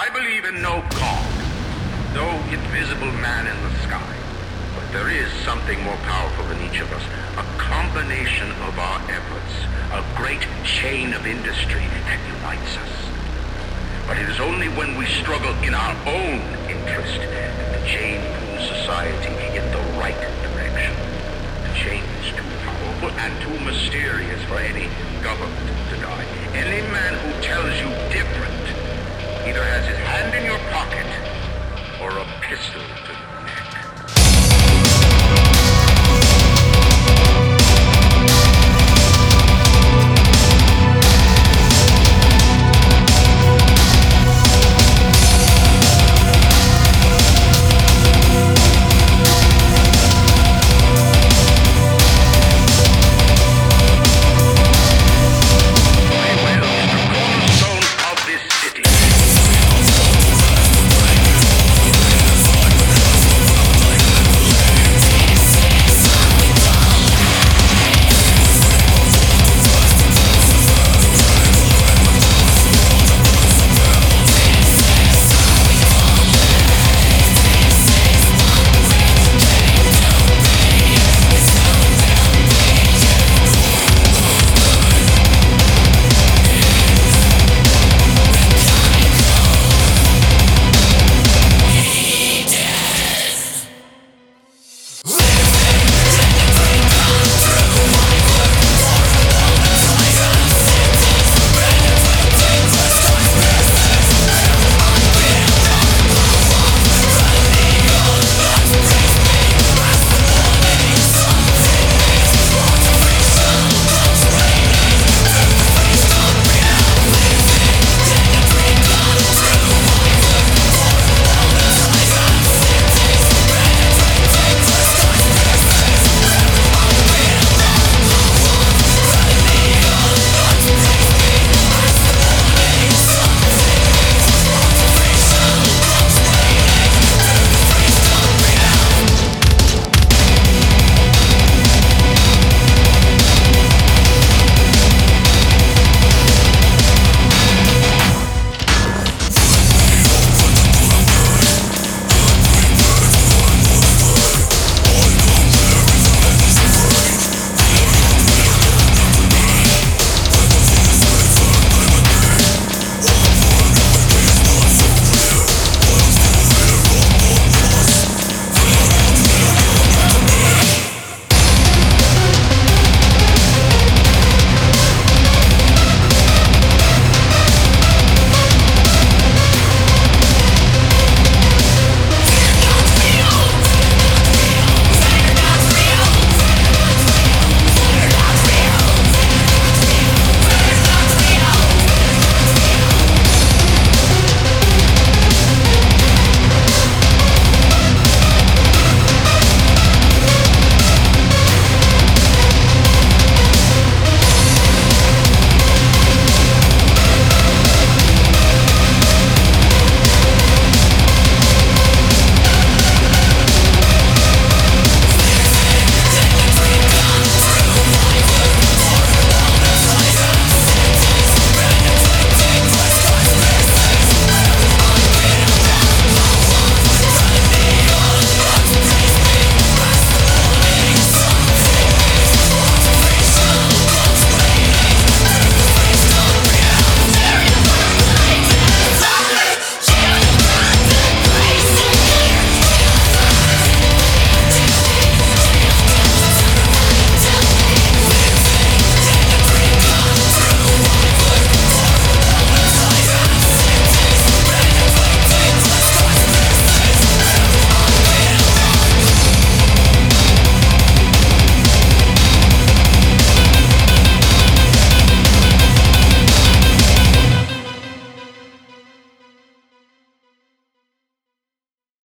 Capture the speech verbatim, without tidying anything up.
I believe in no God, no invisible man in the sky. But there is something more powerful than each of us, a combination of our efforts, a great chain of industry that unites us. But it is only when we struggle in our own interest that the chain pulls society in the right direction. The chain is too powerful and too mysterious for any government to die. Any man who tells you different either has his hand in your pocket or a pistol to your